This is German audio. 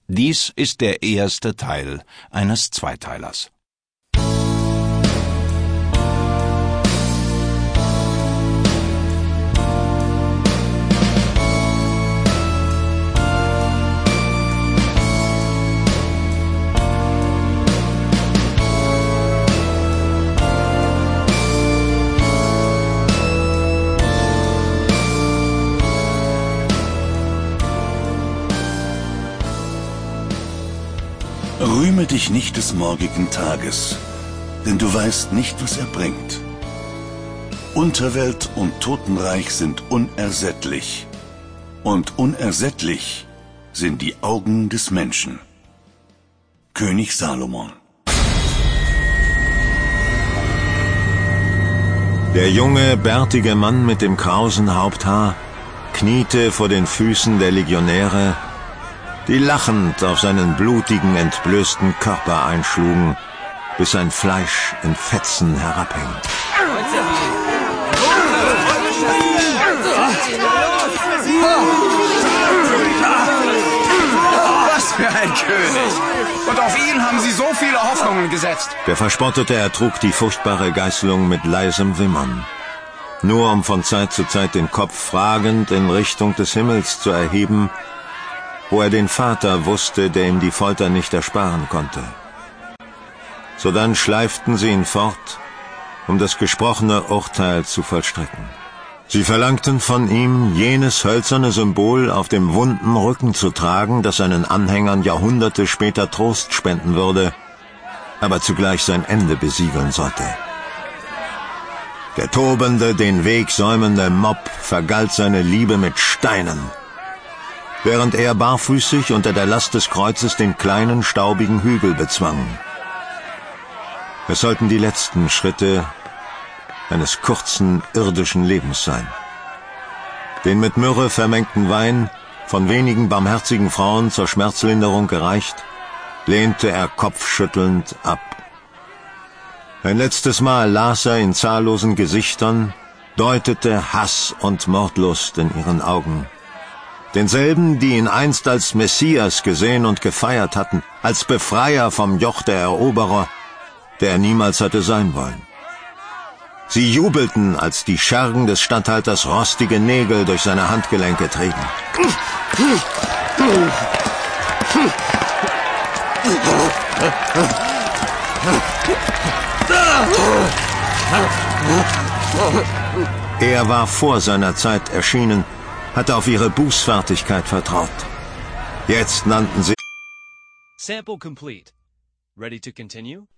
Dies ist der erste Teil eines Zweiteilers. Rühme dich nicht des morgigen Tages, denn du weißt nicht, was er bringt. Unterwelt und Totenreich sind unersättlich, und unersättlich sind die Augen des Menschen. König Salomon. Der junge, bärtige Mann mit dem krausen Haupthaar kniete vor den Füßen der Legionäre, die lachend auf seinen blutigen, entblößten Körper einschlugen, bis sein Fleisch in Fetzen herabhing. Was für ein König! Und auf ihn haben sie so viele Hoffnungen gesetzt. Der Verspottete ertrug die furchtbare Geißelung mit leisem Wimmern, nur um von Zeit zu Zeit den Kopf fragend in Richtung des Himmels zu erheben, wo er den Vater wusste, der ihm die Folter nicht ersparen konnte. Sodann schleiften sie ihn fort, um das gesprochene Urteil zu vollstrecken. Sie verlangten von ihm, jenes hölzerne Symbol auf dem wunden Rücken zu tragen, das seinen Anhängern Jahrhunderte später Trost spenden würde, aber zugleich sein Ende besiegeln sollte. Der tobende, den Weg säumende Mob vergalt seine Liebe mit Steinen, während er barfüßig unter der Last des Kreuzes den kleinen, staubigen Hügel bezwang. Es sollten die letzten Schritte eines kurzen, irdischen Lebens sein. Den mit Myrrhe vermengten Wein, von wenigen barmherzigen Frauen zur Schmerzlinderung gereicht, lehnte er kopfschüttelnd ab. Ein letztes Mal las er in zahllosen Gesichtern, deutete Hass und Mordlust in ihren Augen. Denselben, die ihn einst als Messias gesehen und gefeiert hatten, als Befreier vom Joch der Eroberer, der er niemals hatte sein wollen. Sie jubelten, als die Schergen des Statthalters rostige Nägel durch seine Handgelenke trieben. Er war vor seiner Zeit erschienen, hatte auf ihre Bußfertigkeit vertraut. Jetzt nannten sie... Sample complete. Ready to continue?